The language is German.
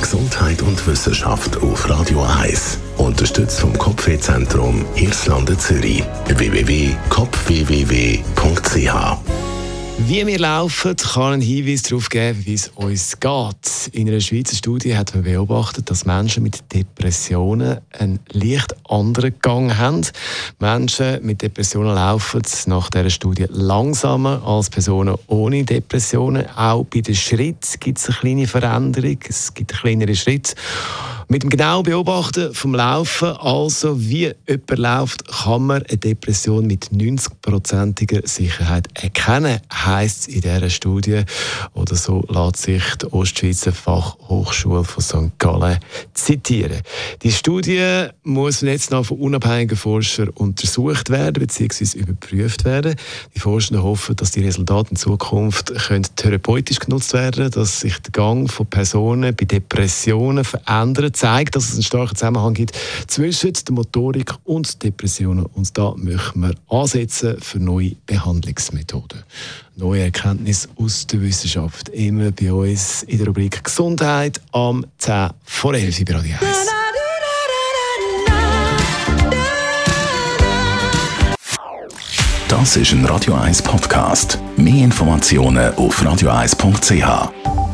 Gesundheit und Wissenschaft auf Radio 1. Unterstützt vom Kopfwehzentrum Irlande Zürich. www.kopfwww.ch. Wie wir laufen, kann ein Hinweis darauf geben, wie es uns geht. In einer Schweizer Studie hat man beobachtet, dass Menschen mit Depressionen einen leicht anderen Gang haben. Menschen mit Depressionen laufen nach dieser Studie langsamer als Personen ohne Depressionen. Auch bei den Schritten gibt es eine kleine Veränderung. Es gibt kleinere Schritte. Mit dem genauen Beobachten vom Laufen, also wie jemand läuft, kann man eine Depression mit 90%iger Sicherheit erkennen, heisst es in dieser Studie. Oder so lässt sich die Ostschweizer Fachhochschule von St. Gallen zitieren. Die Studie muss jetzt noch von unabhängigen Forschern untersucht werden bzw. überprüft werden. Die Forscher hoffen, dass die Resultate in Zukunft therapeutisch genutzt werden können, dass sich der Gang von Personen bei Depressionen verändert, zeigt, dass es einen starken Zusammenhang gibt zwischen der Motorik und Depressionen. Und da möchten wir ansetzen für neue Behandlungsmethoden. Neue Erkenntnisse aus der Wissenschaft. Immer bei uns in der Rubrik Gesundheit am 10 vor 11 bei Radio 1. Das ist ein Radio 1 Podcast. Mehr Informationen auf radio1.ch.